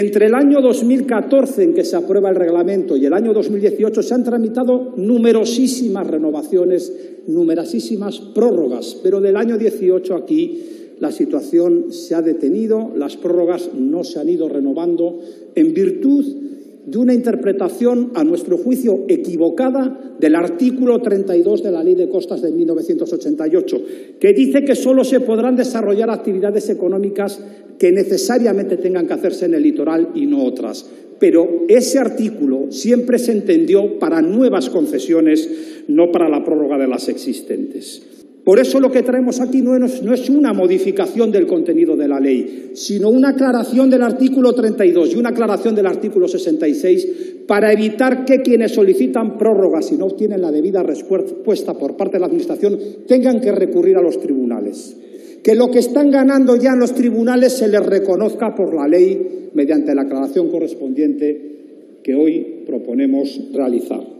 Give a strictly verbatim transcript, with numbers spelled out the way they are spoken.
Entre el año dos mil catorce, en que se aprueba el reglamento, y el año dos mil dieciocho se han tramitado numerosísimas renovaciones, numerosísimas prórrogas, pero del año dieciocho aquí la situación se ha detenido, las prórrogas no se han ido renovando en virtud de una interpretación, a nuestro juicio, equivocada del artículo treinta y dos de la Ley de Costas de mil novecientos ochenta y ocho, que dice que solo se podrán desarrollar actividades económicas que necesariamente tengan que hacerse en el litoral y no otras. Pero ese artículo siempre se entendió para nuevas concesiones, no para la prórroga de las existentes. Por eso lo que traemos aquí no es, no es una modificación del contenido de la ley, sino una aclaración del artículo treinta y dos y una aclaración del artículo sesenta y seis para evitar que quienes solicitan prórrogas y no obtienen la debida respuesta por parte de la Administración tengan que recurrir a los tribunales. Que lo que están ganando ya en los tribunales se les reconozca por la ley mediante la aclaración correspondiente que hoy proponemos realizar.